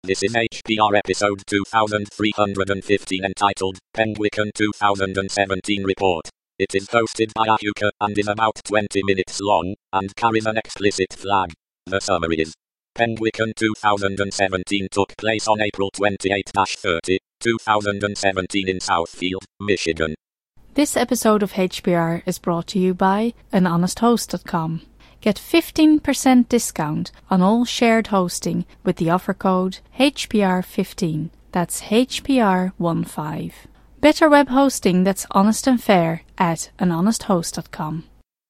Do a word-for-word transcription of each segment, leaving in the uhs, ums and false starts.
This is H P R episode two thousand three hundred fifteen entitled Penguicon two thousand seventeen Report. It is hosted by Ahuka and is about twenty minutes long and carries an explicit flag. The summary is: Penguicon two thousand seventeen took place on April twenty-eighth to thirtieth, two thousand seventeen in Southfield, Michigan. This episode of H P R is brought to you by an honest host dot com. Get fifteen percent discount on all shared hosting with the offer code H P R fifteen. That's H P R fifteen. Better web hosting that's honest and fair at an honest host dot com.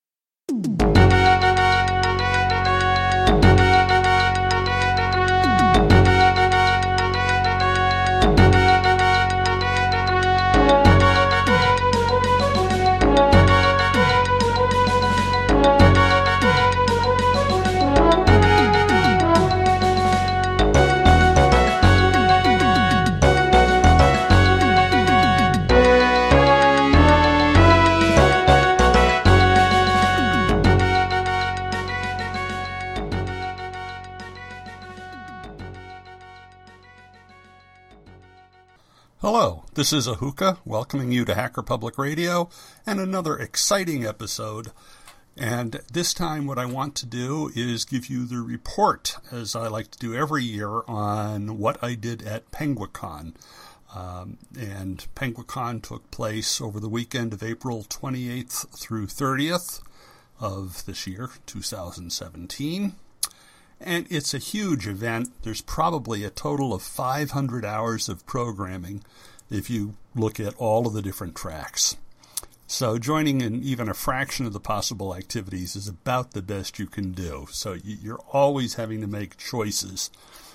Hello, this is Ahuka, welcoming you to Hacker Public Radio and another exciting episode. And this time what I want to do is give you the report, as I like to do every year, on what I did at Penguicon. Um, and Penguicon took place over the weekend of April twenty-eighth through thirtieth of this year, two thousand seventeen. And it's a huge event. There's probably a total of five hundred hours of programming if you look at all of the different tracks. So joining in even a fraction of the possible activities is about the best you can do. So you're always having to make choices.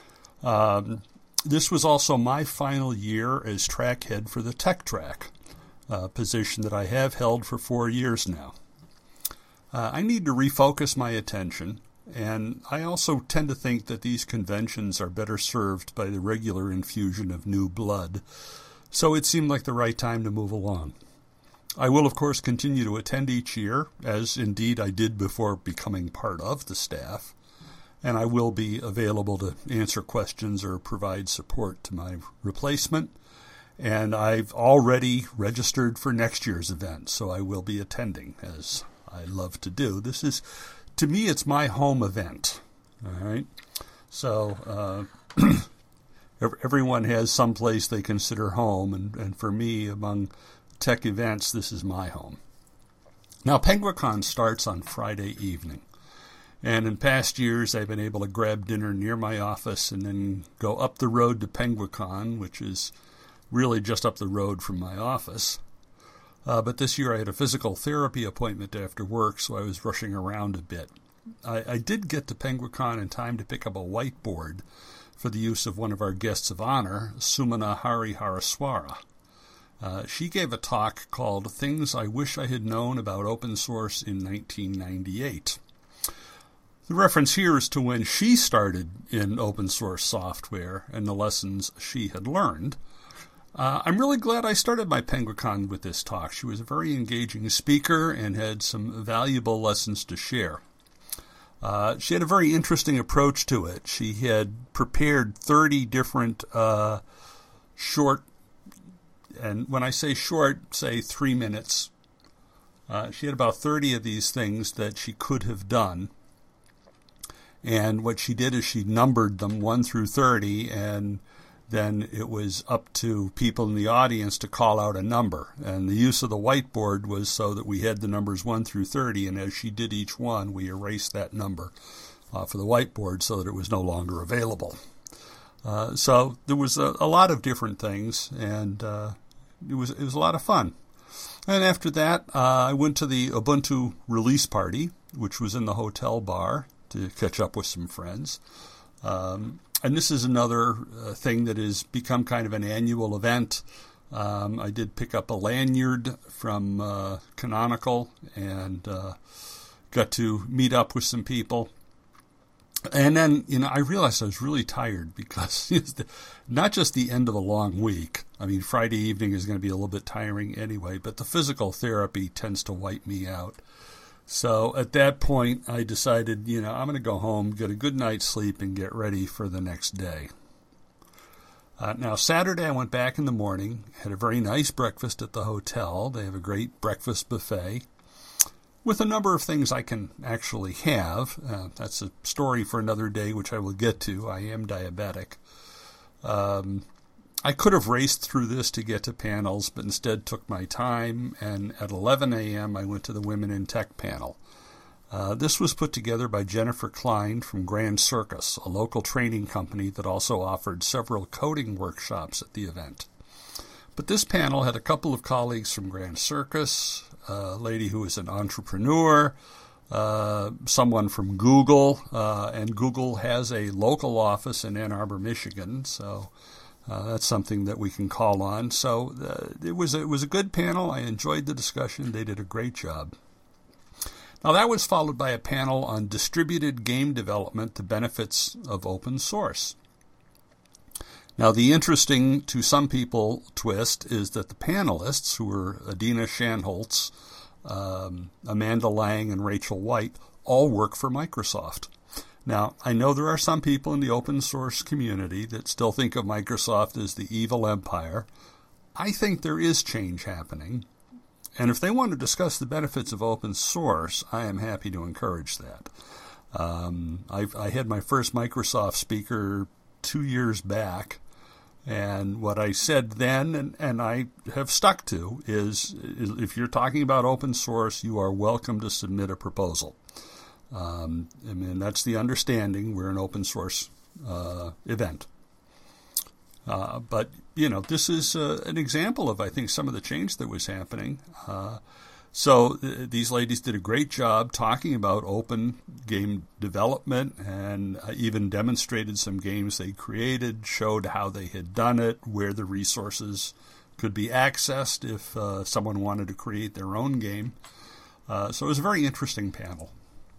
Um, this was also my final year as track head for the Tech Track, a position that I have held for four years now. Uh, I need to refocus my attention. And I also tend to think that these conventions are better served by the regular infusion of new blood, so it seemed like the right time to move along. I will, of course, continue to attend each year, as indeed I did before becoming part of the staff, and I will be available to answer questions or provide support to my replacement, and I've already registered for next year's event, so I will be attending, as I love to do. This is To me, it's my home event, all right? So uh, everyone has some place they consider home, and, and for me, among tech events, this is my home. Now, Penguicon starts on Friday evening, and in past years, I've been able to grab dinner near my office and then go up the road to Penguicon, which is really just up the road from my office. Uh, but this year I had a physical therapy appointment after work, so I was rushing around a bit. I, I did get to Penguicon in time to pick up a whiteboard for the use of one of our guests of honor, Sumana Hariharaswara. Uh, she gave a talk called Things I Wish I Had Known About Open Source in nineteen ninety-eight. The reference here is to when she started in open source software and the lessons she had learned. Uh, I'm really glad I started my Penguicon with this talk. She was a very engaging speaker and had some valuable lessons to share. Uh, she had a very interesting approach to it. She had prepared thirty different uh, short, and when I say short, say three minutes, uh, she had about thirty of these things that she could have done. And what she did is she numbered them one through thirty, and then it was up to people in the audience to call out a number. And the use of the whiteboard was so that we had the numbers one through thirty, and as she did each one, we erased that number uh, for the whiteboard so that it was no longer available. Uh, so there was a, a lot of different things, and uh, it was it was a lot of fun. And after that, uh, I went to the Ubuntu release party, which was in the hotel bar, to catch up with some friends. Um, And this is another uh, thing that has become kind of an annual event. Um, I did pick up a lanyard from uh, Canonical and uh, got to meet up with some people. And then, you know, I realized I was really tired because it's the, not just the end of a long week. I mean, Friday evening is going to be a little bit tiring anyway, but the physical therapy tends to wipe me out. So at that point, I decided, you know, I'm going to go home, get a good night's sleep, and get ready for the next day. Uh, now, Saturday I went back in the morning, had a very nice breakfast at the hotel. They have a great breakfast buffet with a number of things I can actually have. Uh, that's a story for another day, which I will get to. I am diabetic. Um, I could have raced through this to get to panels, but instead took my time, and at eleven a.m. I went to the Women in Tech panel. Uh, this was put together by Jennifer Klein from Grand Circus, a local training company that also offered several coding workshops at the event. But this panel had a couple of colleagues from Grand Circus, a lady who is an entrepreneur, uh, someone from Google, uh, and Google has a local office in Ann Arbor, Michigan, so uh, that's something that we can call on. So uh, it was it was a good panel. I enjoyed the discussion. They did a great job. Now, that was followed by a panel on distributed game development, the benefits of open source. Now, the interesting, to some people, twist is that the panelists, who were Adina Shanholtz, um, Amanda Lang, and Rachel White, all work for Microsoft. Now, I know there are some people in the open source community that still think of Microsoft as the evil empire. I think there is change happening. And if they want to discuss the benefits of open source, I am happy to encourage that. Um, I've, I had my first Microsoft speaker two years back, and what I said then, and, and I have stuck to, is, is if you're talking about open source, you are welcome to submit a proposal. Um, I mean, that's the understanding. We're an open source uh, event. Uh, but, you know, this is uh, an example of, I think, some of the change that was happening. Uh, so th- these ladies did a great job talking about open game development, and uh, even demonstrated some games they created, showed how they had done it, where the resources could be accessed if uh, someone wanted to create their own game. Uh, so it was a very interesting panel.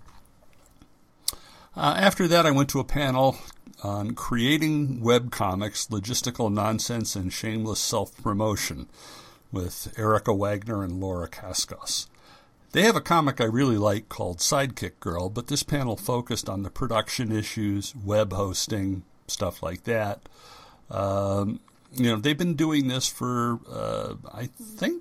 Uh, after that, I went to a panel on creating webcomics, logistical nonsense, and shameless self-promotion with Erica Wagner and Laura Kaskos. They have a comic I really like called Sidekick Girl, but this panel focused on the production issues, web hosting, stuff like that. Um, you know, they've been doing this for, uh, I think,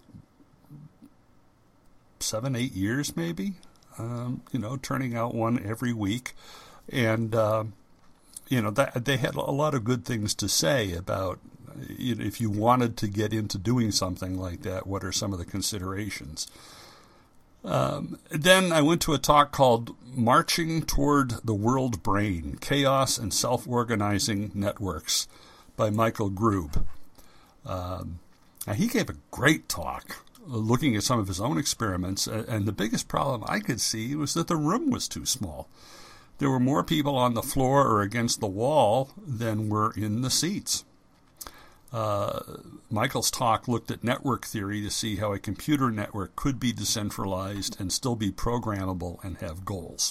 seven, eight years maybe, um, you know, turning out one every week. And, uh, you know, that, they had a lot of good things to say about, you know, if you wanted to get into doing something like that, what are some of the considerations? Um, then I went to a talk called Marching Toward the World Brain, Chaos and Self-Organizing Networks by Michael Grube. Um, now he gave a great talk looking at some of his own experiments, and the biggest problem I could see was that the room was too small. There were more people on the floor or against the wall than were in the seats. Uh, Michael's talk looked at network theory to see how a computer network could be decentralized and still be programmable and have goals.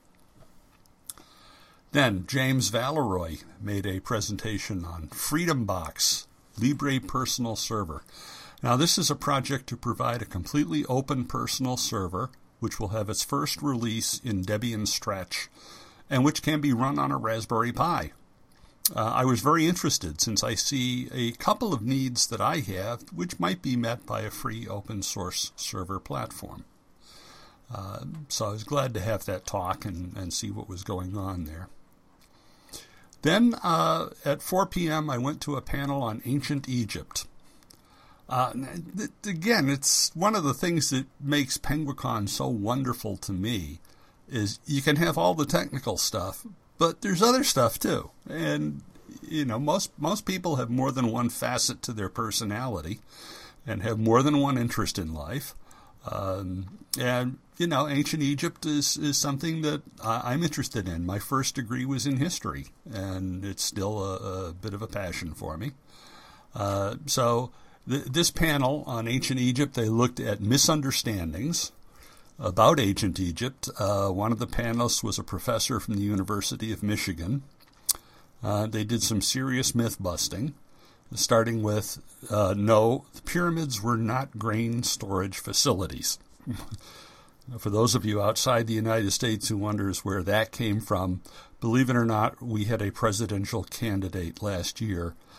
Then James Valeroy made a presentation on FreedomBox, Libre Personal Server. Now, this is a project to provide a completely open personal server, which will have its first release in Debian Stretch, and which can be run on a Raspberry Pi. Uh, I was very interested since I see a couple of needs that I have which might be met by a free open source server platform. Uh, so I was glad to have that talk and, and see what was going on there. Then uh, at four p.m. I went to a panel on ancient Egypt. Uh, th- again, it's one of the things that makes Penguicon so wonderful to me is you can have all the technical stuff, but there's other stuff too. And, you know, most most people have more than one facet to their personality and have more than one interest in life. Um, and, you know, ancient Egypt is, is something that I, I'm interested in. My first degree was in history, and it's still a, a bit of a passion for me. Uh, so... This panel on ancient Egypt, they looked at misunderstandings about ancient Egypt. Uh, one of the panelists was a professor from the University of Michigan. Uh, they did some serious myth busting, starting with, uh, no, the pyramids were not grain storage facilities. For those of you outside the United States who wonders where that came from, believe it or not, we had a presidential candidate last year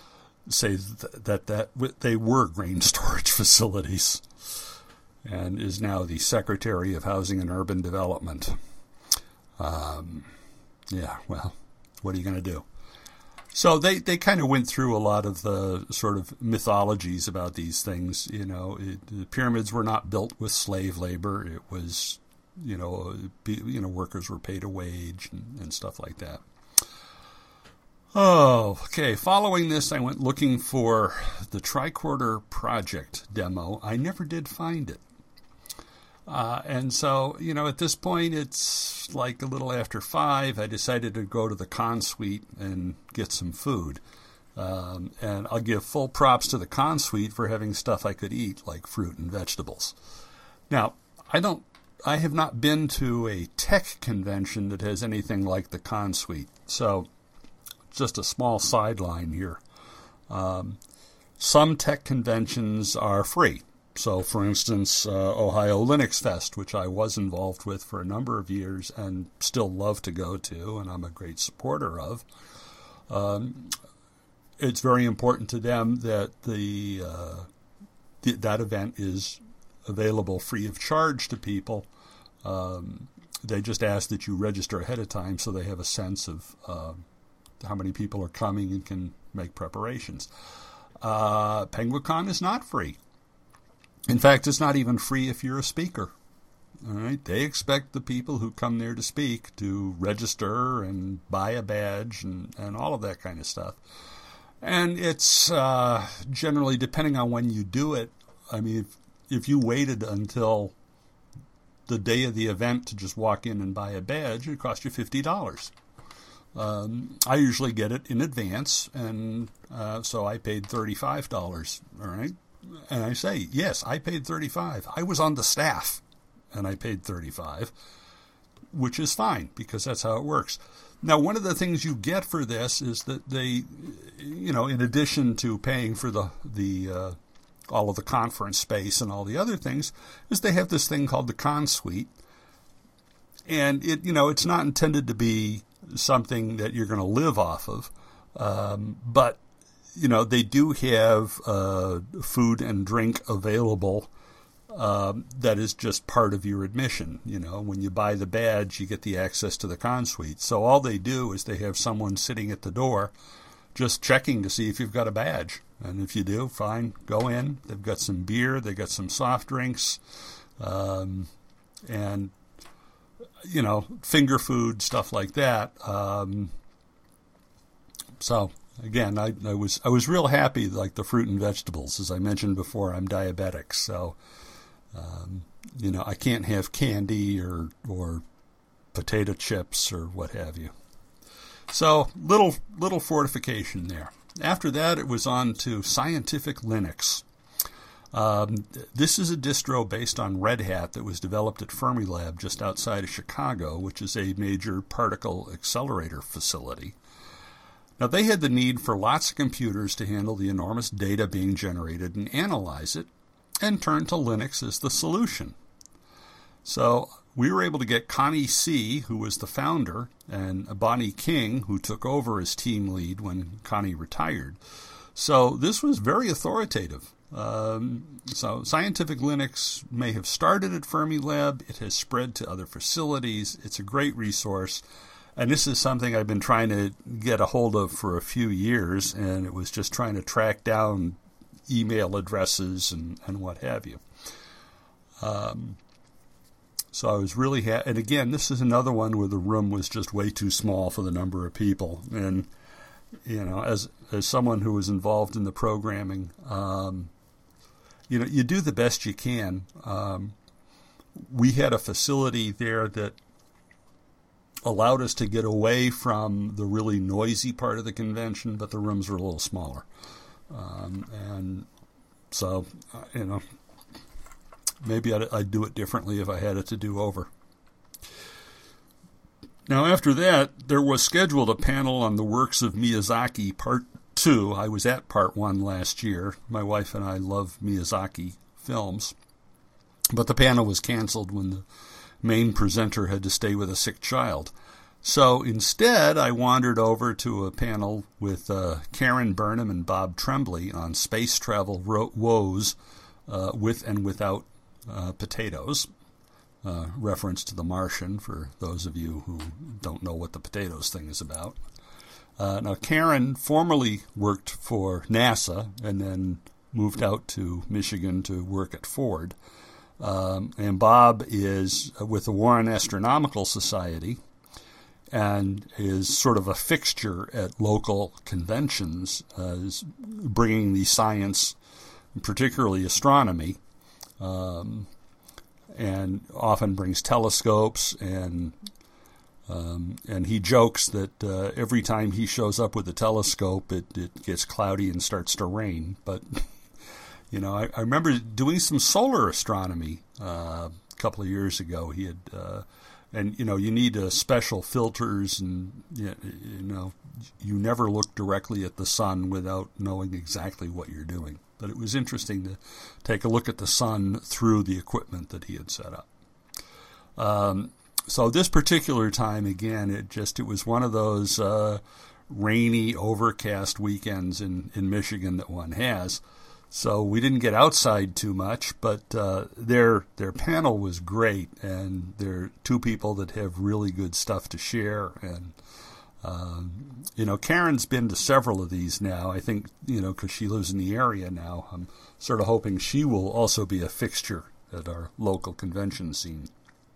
say that, that that they were grain storage facilities, and is now the Secretary of Housing and Urban Development. Um, yeah, well, what are you going to do? So they, they kind of went through a lot of the sort of mythologies about these things. You know, it, the pyramids were not built with slave labor. It was, you know, be, you know, workers were paid a wage and, and stuff like that. Oh, okay. Following this, I went looking for the Tricorder Project demo. I never did find it. Uh, and so, you know, at this point, it's like a little after five. I decided to go to the Con Suite and get some food. Um, and I'll give full props to the Con Suite for having stuff I could eat, like fruit and vegetables. Now, I don't, I have not been to a tech convention that has anything like the Con Suite. So, just a small sideline here. Um, some tech conventions are free. So, for instance, uh, Ohio Linux Fest, which I was involved with for a number of years and still love to go to, and I'm a great supporter of. Um, it's very important to them that the, uh, the that event is available free of charge to people. Um, they just ask that you register ahead of time so they have a sense of uh, how many people are coming and can make preparations. Uh, PenguinCon is not free. In fact, it's not even free if you're a speaker. All right, they expect the people who come there to speak to register and buy a badge and, and all of that kind of stuff. And it's uh, generally, depending on when you do it, I mean, if, if you waited until the day of the event to just walk in and buy a badge, it cost you fifty dollars. Um, I usually get it in advance, and uh, so I paid thirty-five dollars, all right? And I say, yes, I paid thirty-five dollars. I was on the staff, and I paid thirty-five dollars, which is fine, because that's how it works. Now, one of the things you get for this is that they, you know, in addition to paying for the, the uh, all of the conference space and all the other things, is they have this thing called the Con Suite. And, it, you know, it's not intended to be something that you're going to live off of, um, but you know, they do have uh, food and drink available uh, that is just part of your admission. You know, when you buy the badge, you get the access to the Con Suite. So all they do is they have someone sitting at the door just checking to see if you've got a badge. And if you do, fine, go in. They've got some beer, they've got some soft drinks, um, and, you know, finger food, stuff like that. Um, so... Again, I, I was I was real happy, like the fruit and vegetables. As I mentioned before, I'm diabetic, so um, you know I can't have candy or or potato chips or what have you. So little little fortification there. After that, it was on to Scientific Linux. Um, this is a distro based on Red Hat that was developed at Fermilab just outside of Chicago, which is a major particle accelerator facility. Now, they had the need for lots of computers to handle the enormous data being generated and analyze it, and turned to Linux as the solution. So we were able to get Connie C., who was the founder, and Bonnie King, who took over as team lead when Connie retired. So this was very authoritative. Um, so Scientific Linux may have started at Fermilab. It has spread to other facilities. It's a great resource. And this is something I've been trying to get a hold of for a few years, and it was just trying to track down email addresses and, and what have you. Um, so I was really happy. And again, this is another one where the room was just way too small for the number of people. And, you know, as as someone who was involved in the programming, um, you know, you do the best you can. Um, we had a facility there that allowed us to get away from the really noisy part of the convention, but the rooms were a little smaller. Um, and so, you know, maybe I'd, I'd do it differently if I had it to do over. Now, after that, there was scheduled a panel on the works of Miyazaki, Part two. I was at Part one last year. My wife and I love Miyazaki films. But the panel was canceled when the main presenter had to stay with a sick child. So instead, I wandered over to a panel with uh, Karen Burnham and Bob Tremblay on space travel ro- woes uh, with and without uh, potatoes. Uh, reference to The Martian for those of you who don't know what the potatoes thing is about. Uh, now, Karen formerly worked for NASA and then moved out to Michigan to work at Ford. Um, and Bob is with the Warren Astronomical Society and is sort of a fixture at local conventions, uh, bringing the science, particularly astronomy, um, and often brings telescopes, and um, and he jokes that uh, every time he shows up with a telescope, it, it gets cloudy and starts to rain. But, you know, I, I remember doing some solar astronomy uh, a couple of years ago. He had, uh, and, you know, you need uh, special filters, and, you know, you never look directly at the sun without knowing exactly what you're doing. But it was interesting to take a look at the sun through the equipment that he had set up. Um, so this particular time, again, it just it was one of those uh, rainy, overcast weekends in, in Michigan that one has. So we didn't get outside too much, but uh, their their panel was great, and they're two people that have really good stuff to share. And Um, you know, Karen's been to several of these now, I think, you know, because she lives in the area now. I'm sort of hoping she will also be a fixture at our local convention scene.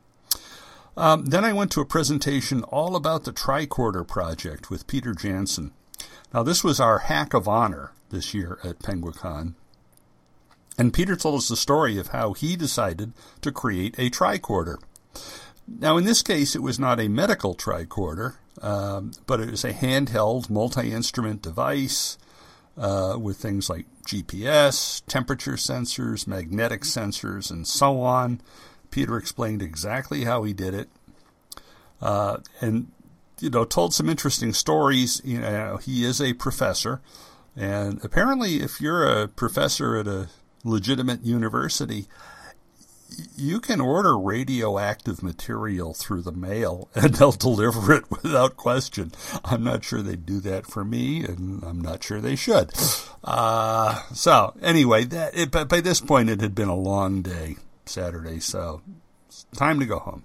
Um, then I went to a presentation all about the Tricorder Project with Peter Jansen. Now, this was our Hack of Honor this year at Penguicon. And Peter told us the story of how he decided to create a tricorder. Now, in this case, it was not a medical tricorder, um, but it was a handheld multi-instrument device uh, with things like G P S, temperature sensors, magnetic sensors, and so on. Peter explained exactly how he did it, uh, and you know, told some interesting stories. You know, he is a professor, and apparently, if you're a professor at a legitimate university, you can order radioactive material through the mail, and they'll deliver it without question. I'm not sure they'd do that for me, and I'm not sure they should. Uh, so, anyway, that it, but by this point, it had been a long day, Saturday, so it's time to go home.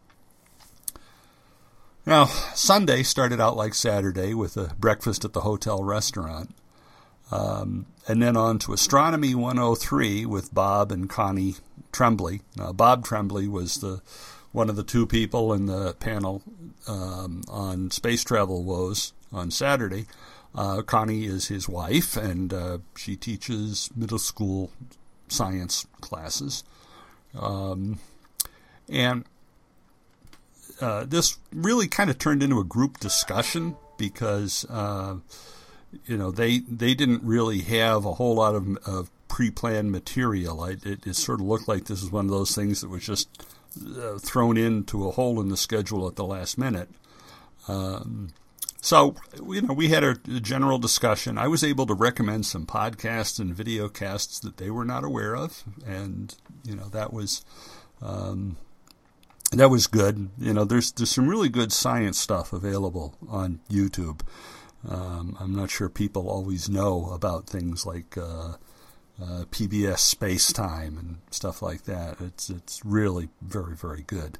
Now, Sunday started out like Saturday with a breakfast at the hotel restaurant. Um, and then on to Astronomy one oh three with Bob and Connie Tremblay. Now, Bob Tremblay was the one of the two people in the panel um, on space travel woes on Saturday. Uh, Connie is his wife, and uh, she teaches middle school science classes. Um, and uh, this really kind of turned into a group discussion because uh, you know, they they didn't really have a whole lot of, of pre-planned material. I, it, it sort of looked like this was one of those things that was just uh, thrown into a hole in the schedule at the last minute. Um, so, you know, we had a, a general discussion. I was able to recommend some podcasts and video casts that they were not aware of, and you know, that was um, that was good. You know, there's there's some really good science stuff available on YouTube. Um, I'm not sure people always know about things like uh, uh, P B S Space Time and stuff like that. It's it's really very, very good.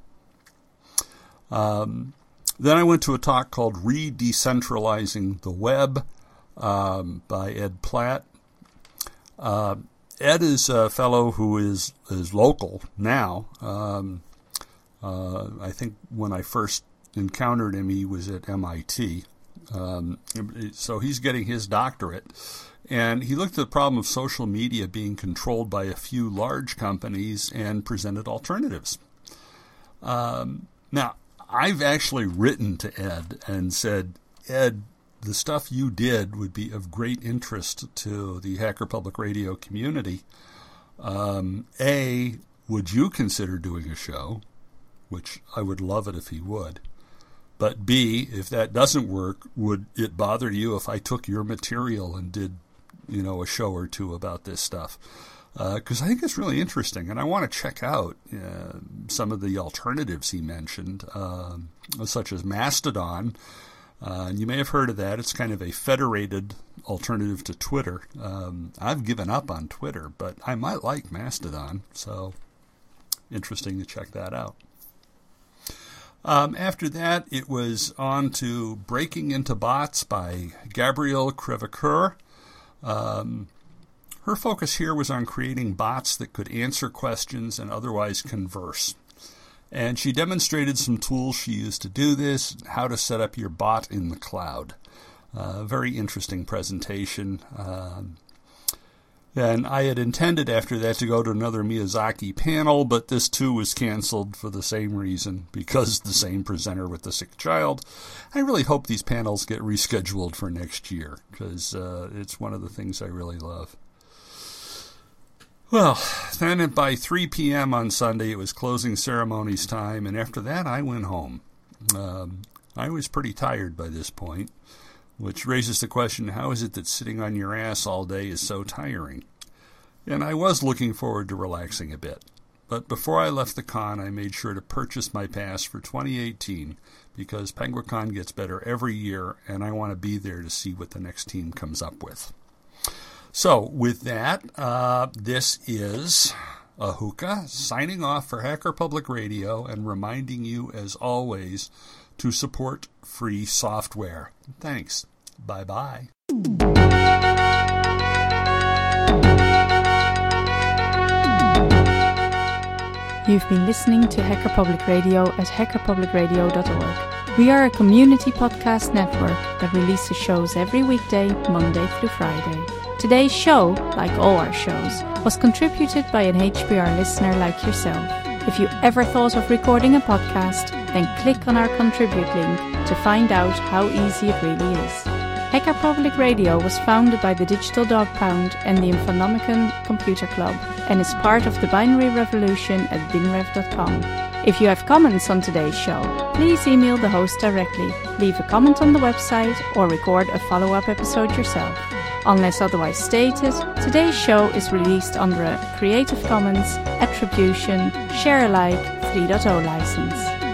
Um, then I went to a talk called Re-Decentralizing the Web um, by Ed Platt. Uh, Ed is a fellow who is, is local now. Um, uh, I think when I first encountered him, he was at M I T. Um, so he's getting his doctorate, and he looked at the problem of social media being controlled by a few large companies and presented alternatives. Um, now, I've actually written to Ed and said, Ed, the stuff you did would be of great interest to the Hacker Public Radio community. Um, A, would you consider doing a show? Which I would love it if he would. But B, if that doesn't work, would it bother you if I took your material and did, you know, a show or two about this stuff? because uh, I think it's really interesting, and I want to check out uh, some of the alternatives he mentioned, uh, such as Mastodon. Uh, and you may have heard of that. It's kind of a federated alternative to Twitter. Um, I've given up on Twitter, but I might like Mastodon, so interesting to check that out. Um, after that, it was on to Breaking into Bots by Gabrielle Crevecoeur. Um, her focus here was on creating bots that could answer questions and otherwise converse. And she demonstrated some tools she used to do this, how to set up your bot in the cloud. Uh, very interesting presentation. Um, and I had intended after that to go to another Miyazaki panel, but this too was canceled for the same reason, because the same presenter with the sick child. I really hope these panels get rescheduled for next year, because uh, it's one of the things I really love. Well, then by three p.m. on Sunday, it was closing ceremonies time, and after that, I went home. Um, I was pretty tired by this point, which raises the question, how is it that sitting on your ass all day is so tiring? And I was looking forward to relaxing a bit. But before I left the con, I made sure to purchase my pass for twenty eighteen, because PenguinCon gets better every year, and I want to be there to see what the next team comes up with. So, with that, uh, this is Ahuka signing off for Hacker Public Radio and reminding you, as always, to support free software. Thanks. Bye-bye. You've been listening to Hacker Public Radio at hacker public radio dot org. We are a community podcast network that releases shows every weekday, Monday through Friday. Today's show, like all our shows, was contributed by an H P R listener like yourself. If you ever thought of recording a podcast, then click on our contribute link to find out how easy it really is. Hacker Public Radio was founded by the Digital Dog Pound and the Infonomicon Computer Club and is part of the binary revolution at binrev dot com. If you have comments on today's show, please email the host directly, leave a comment on the website, or record a follow-up episode yourself. Unless otherwise stated, today's show is released under a Creative Commons Attribution Share Alike three point oh license.